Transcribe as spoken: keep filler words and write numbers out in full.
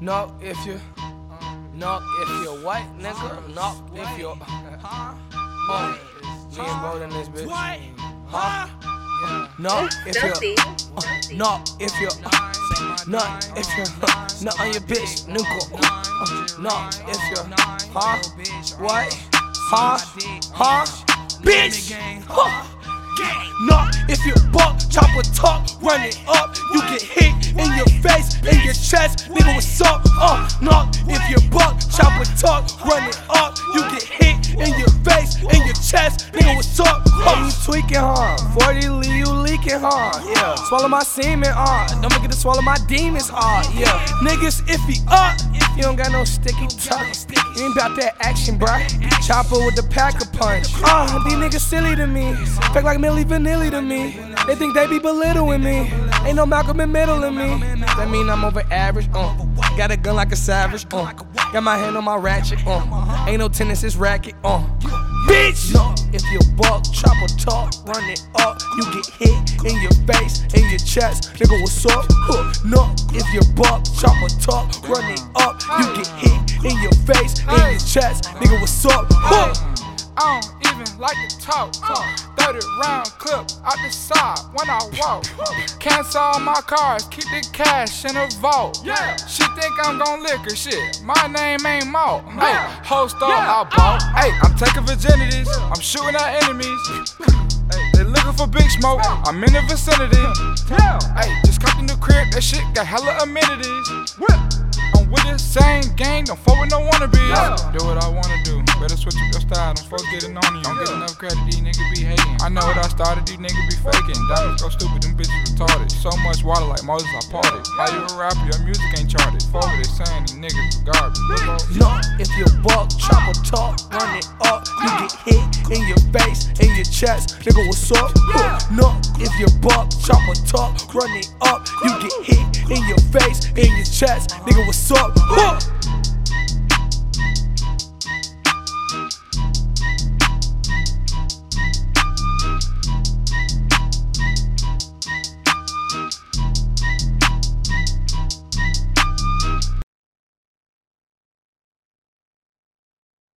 No, if you, no, if you're white, nigga. No, if you're, uh, me and Bo in this bitch. Huh? No, if you're, uh, no, if you're, uh, no, if you're, not on your bitch, nigga. Uh, no, if you're, huh? What? Huh? Huh? Bitch! Huh? No, if you buck, chopper talk, run it up, you get hit in your face, in your chest, nigga, what's up? Uh, no, if you buck, chopper talk, run it up, you get hit in your face, in your chest, nigga, what's up? Oh, you tweaking, huh? forty leave you leaking, huh? Yeah, swallow my semen, uh, don't forget to swallow my demons, uh, yeah. Niggas iffy up, if you don't got no sticky tuck, you ain't about that action, bruh. Chopper with the packer punch. Uh, these niggas silly to me, fake like Milli Vanilli to me. They think they be belittling me. Ain't no Malcolm in middle in me. That mean I'm over average, uh. Got a gun like a savage, uh. Got my hand on my ratchet, uh. Ain't no tennis, it's racket, uh. Bitch! No, if you buck, chopper talk, run it up, you get hit in your face, in your chest, nigga, what's up? Huh. No, if you buck, chopper talk, run it up, you get hit in your face, in your chest, nigga, what's up? Huh. I don't even like to talk. thirty round clip out the side when I walk. Cancel all my cars, keep the cash in a vault. Yeah. She think I'm gon' lick her shit. My name ain't Mo. Hey, host all I bought. Hey, I'm taking virginities. I'm shooting at enemies. Hey, they looking for big smoke. I'm in the vicinity. Hey, just cut in the crib. That shit got hella amenities. I'm with the same gang, don't fuck with no wannabes. Do what I wanna do, better switch up your style. Don't folks getting on you, don't get enough credit, these niggas be hating. I know what I started, these niggas be faking. Diamonds go stupid, them bitches retarded. So much water like Moses, I parted. How you a rapper, your music ain't charted. Fuck what they saying, these niggas are garbage. No, if you buck, chopper talk, run it up, you get hit in your face, in your chest, nigga, what's up? Huh. No, if you buck, chopper talk, run it up, you get hit in your face, in your chest, nigga, what's up? Huh.